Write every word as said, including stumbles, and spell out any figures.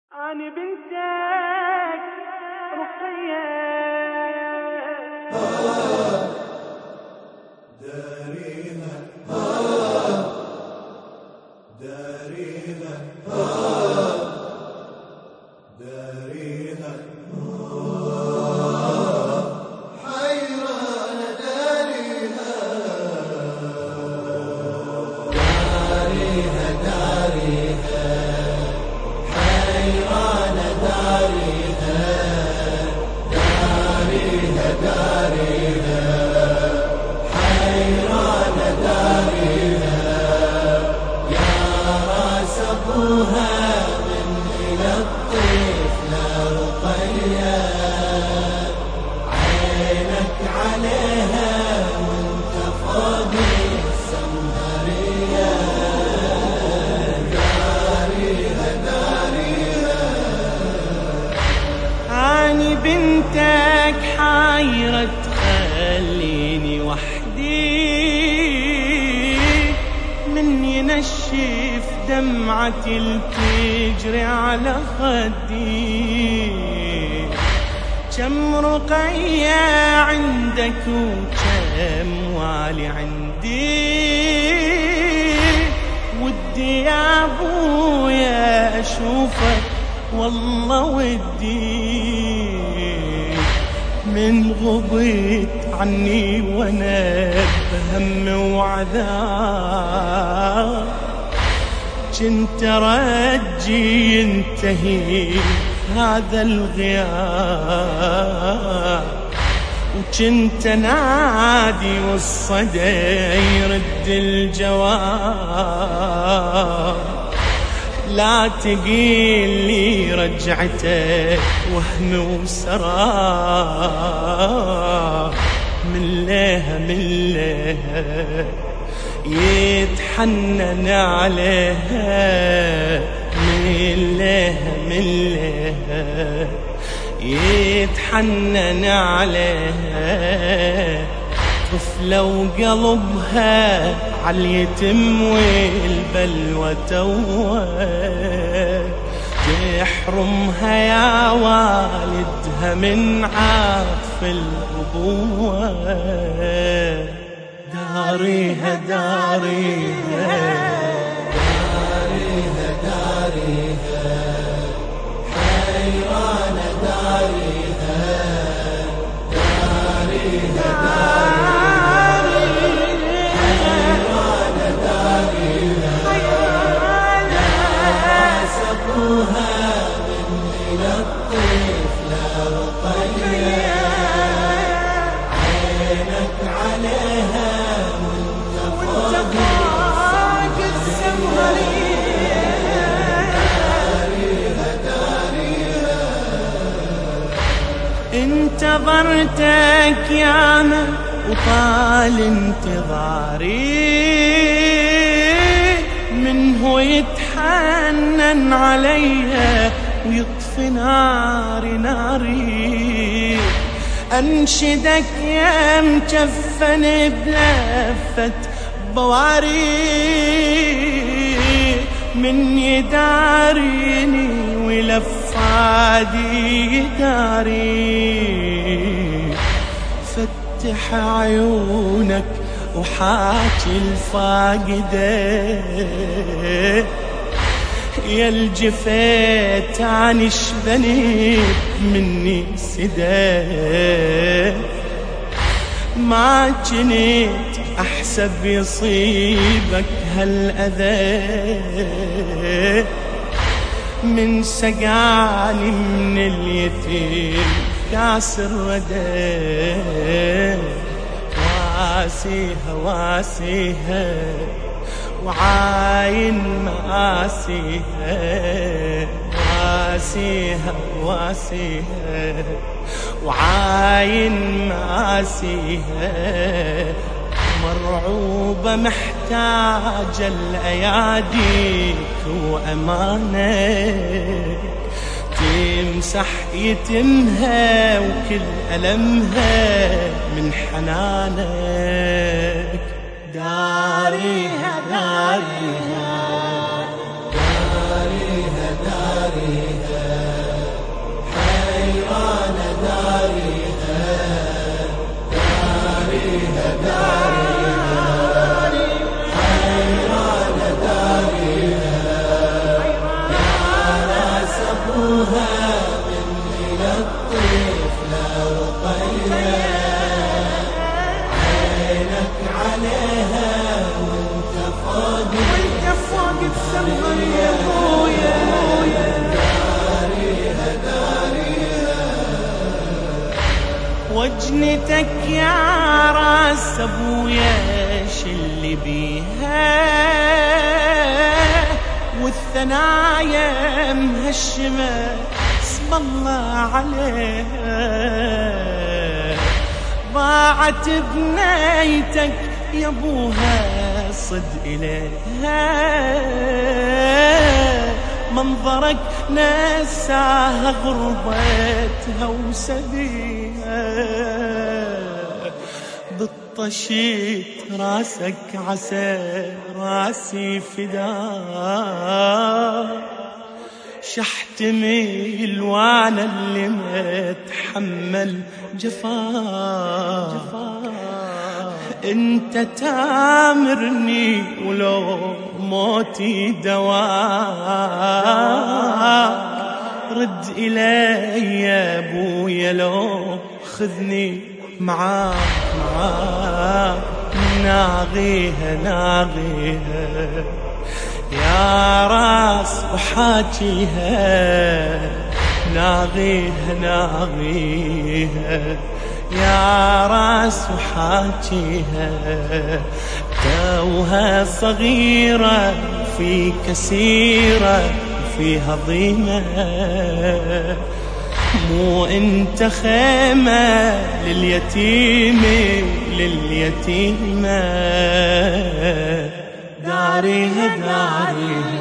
أنا بنتك رقية داريها داريها داريها حيرانة داريها داريها داريها حيرانة داريها داريها داريها حيرانة داريها يا راس ابوها من الى الطفل رقية عينك عليها وانت فوق السمهرية داريها داريها أنا بنتك حايرة تخليني وحدي من ينشف دمعتي اللي تجري على خدي كم رقية عندك وكم والي عندي ودي يا ابويا اشوفك والله ودي من غضيت عني وانا بهم وعذاب كنت ارجي ينتهي هذا الغياب وكنت نادي والصدى يرد الجواب لا تقيل لي رجعتك وهم وسراب من لها من لها يتحنن عليها من لها من لها يتحنن عليها طفلة وقلبها عاليتم والبلوى توه تحرمها يا والدها من عطف الأبوة داريها داريها داريها داريها حيرانة داريها داريها حيرانة داريها ناس أبوها من إلى الطفل رقية عينك عليها وانت فوق السمهرية داريها داريها انتظرتك ياما وطال انتظاري من هو يتحنن عليها ويطفي ناري ناري أنشدك يا مجفن بلفة بواري من يداريني ولفادي يداري فتح عيونك وحاكي الفاقدة يا الجفيت عن شبنيت مني سدا ما جنيت احسب يصيبك هالأذى من سقاني من اليتيم كاس الردى واسيها واسيها وعاين مآسيها واسيها واسيها وعاين مآسيها مرعوبة محتاجة لأياديك وأمانك تمسح يتمها وكل ألمها من حنانك داريها داريها داريها داريها ابنتك يا راس ابويا شلي بيها والثنايا مهشمة اسم الله عليها. ضاعت بنيتك يا ابوها صد إليها منظرك نساها غربتها وسبيها. بالطشيت راسك عسى راسي فداه شحتمل وانا اللي ما اتحمل جفاه. انت تامرني ولو موتي دواك رد إلي يا ابويا لو خذني معاك معاك. ناغيها ناغيها يا راس وحاجيها ناغيها ناغيها يا راس وحاجيها. توها صغيرة في كسيرة فيها ضيمة مو انت خيمة لليتيم لليتيمة. داريها داريها